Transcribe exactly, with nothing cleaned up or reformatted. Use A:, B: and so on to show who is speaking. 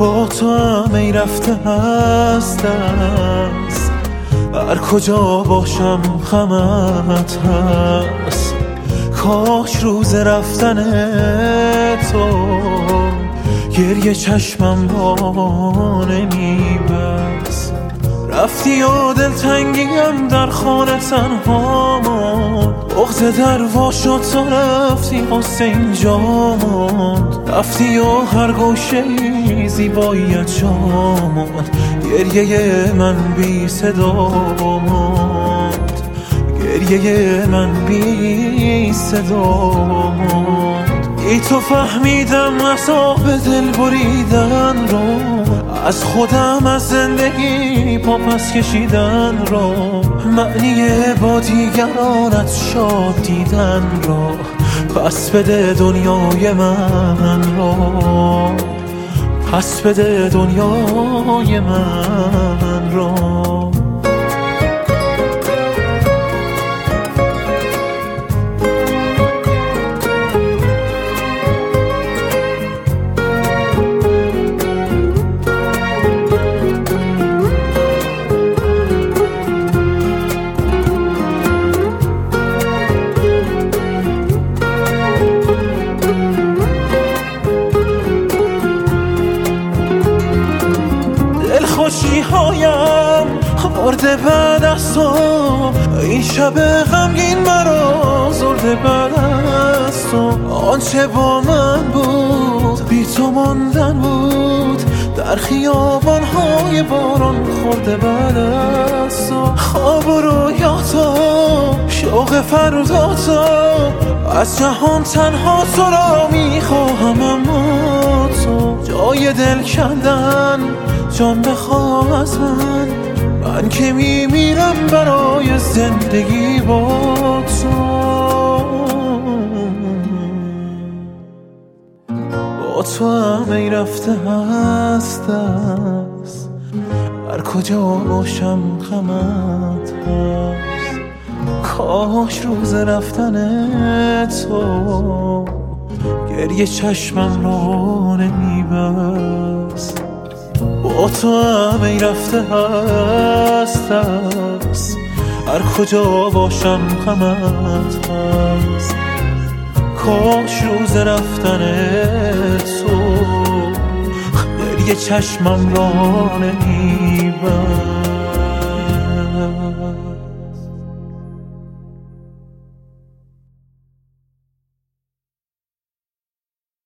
A: با تو هم ای رفته هست است، هر کجا باشم غمت هست. کاش روز رفتن تو گریه چشمم با نمیبست. رفتی و دلتنگیم در خانه تنها ماند، بغض در وا شد تو رفتی غصه اینجا ماند. رفتی و هر گوشه‌ای زیباییت جا ماند، گریه من بی صدا ماند، گریه من بی صدا ماند. ای تو فهمیدم عذاب دل بریدن رو، از خودم از زندگی پا پس کشیدن رو، معنی با دیگرانت شاد دیدن رو. پس بده دنیای من رو، پس بده دنیای من رو. خوشی هایم مرده بعد از تو، این شب غمگین مرا زرده بعد از تو. آنچه با من بود بی تو ماندن بود، در خیابان های باران خورده بعد از تو. خواب و رویاتا شوق فرداتا، از جهان تنها تو را میخواهم اما تو. جای دل کندن جان بخواه از من، من که میمیرم برای زندگی با تو. با تو هم ای رفته هست است، هر کجا باشم غمت هست. کاش روز رفتن تو گریه چشمم را نمیبست. با تو هم ای رفته هست است، هر کجا باشم غمت هست. کاش روز رفتن تو گریه چشمم را نمیبست.